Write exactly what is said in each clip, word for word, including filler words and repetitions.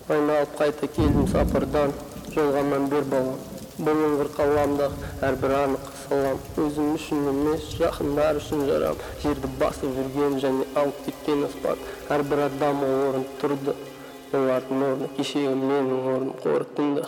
Айналып қайта келдім сапардан, жолға мән бер балам. Бұл өңір қаламда әрбір анық салам. Өзім үшін емес, жақындар үшін жарам. Жерді басып жүрген және алып кеткен аспан. Әрбір адам ол орын тұрды. Олардың орны кешегі менің орным қорытынды.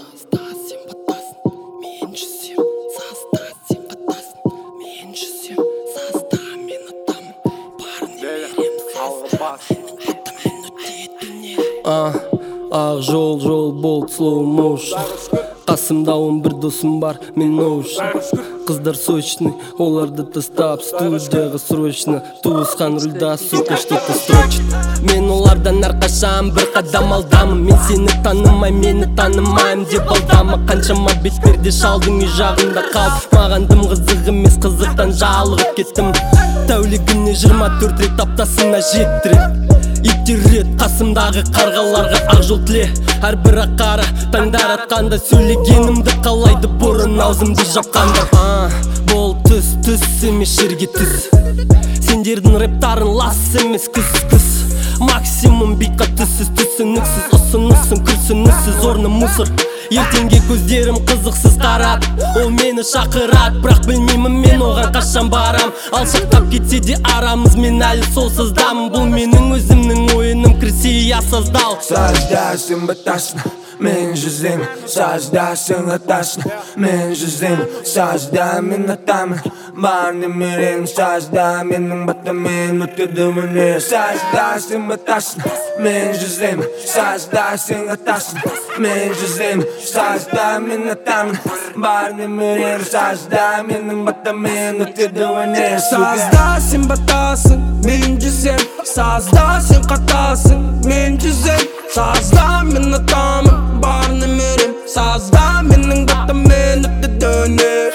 Ақ жол, жол болды slow motion. Қасымда он бір досым бар, мен оушн. Қыздар сочный, оларды тастап студияға срочно. Туысқан рульда, сука, что-то строчит. Мен олардан әрқашан бір қадам алдамын. Мен сені танымай, мені танымайым деп алдама. Қаншама бетперде шалдың үй жағында қалып. Маған дым қызық емес, қызықтан жалығып кеттім. Тәулігіне жиырма төрт рет, аптасына жеті рет. Иттер рет қасымдағы қарғаларға ақ жол тіле. Әрбір ақара таңдар атқанда сөйлегенімді қалайды бұрын аузымды жапқандар. А, бол түс, түс емес жерге түс. Сендердің рэптарын лас емес күс-күс. Максимум битқа түссіз, түсініксіз. Ұсынысың күрсінісіз, орны мусор. Ертеңге көздерім қызықсыз қарат. Ол мені шақырат, бірақ білмеймін мен оған қашан барам. Алшақтап кетсе де арамыз, мен әлі солсыздамын. Бұл менің өзімнің ойыным, красия создал. Саждасың батасына, мен жүзем. Саздасың атасына, мен жүзем. Сазда мен атамын, бар немерем. Сазда менің батамен өтеді міне. Саздасың батасына, мен жүзем. Саздасың атасына, мен жүзем. Сазда мен атамын, бар немерем. Сазда менің батамен өтеді міне. Сазда сен батасың, мен жүзем. Сазда сен қатасың, мен жүзем. Сазда мен атамын, бар немерем. Сазда менің батамен өтеді өнер.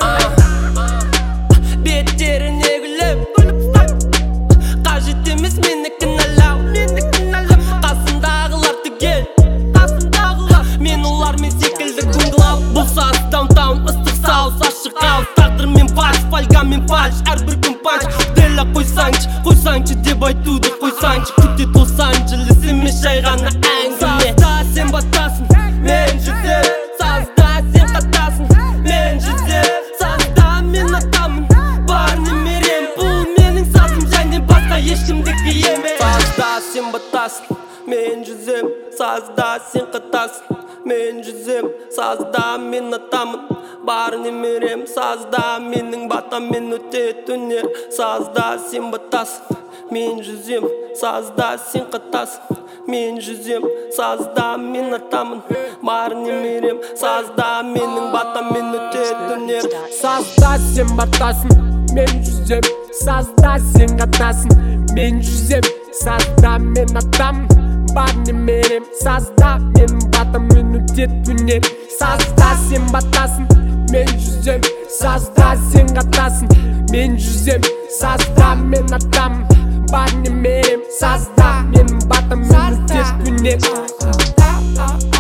Беттеріне күліп, қажет емес мені кінәлау. Қасымдағылар түгел, мен олармен секілді күнгілау. Бұл саз даунтаун, ыстық сауыз, ашық ауыз. Тағдырмен вальс, фольгамен фальш, әрбір күн панч. Дела қойсаңшы, қойсаңшы деп айтуды қойсаңшы. Күтет Лос-Анджелес емес жай ғана әңгіме. Сазда сен батасың, мен жүзем. Сазда сен қатасың, мен жүзем. Сазда мен атамын, бар немерем. Бұл менің сазым және басқа ешкімдікі емес. Сазда сен батасың, мен жүзем. Сазда сен қатасың, мен жүзем. Сазда мен атамын, бар немерем. Сазда менің батамен өтеді өнер. Сазда сен батасың, мен жүзем. Сазда сен қатасың, мен жүзем. Сазда мен атамын, бар немерем. Сазда менің батамен өтеді өнер. Сазда сен батасың, мен жүзем. Сазда сен қатасың, мен жүзем. Сазда мен атамын, бар немерем. Сазда менің батамен өтеді өнер. Сазда сен батасың, мен жүзем. Сазда сен қатасың, мен жүзем. Сазда мен атамын, бар немерем. Сазда менің батамен өтеді өнер.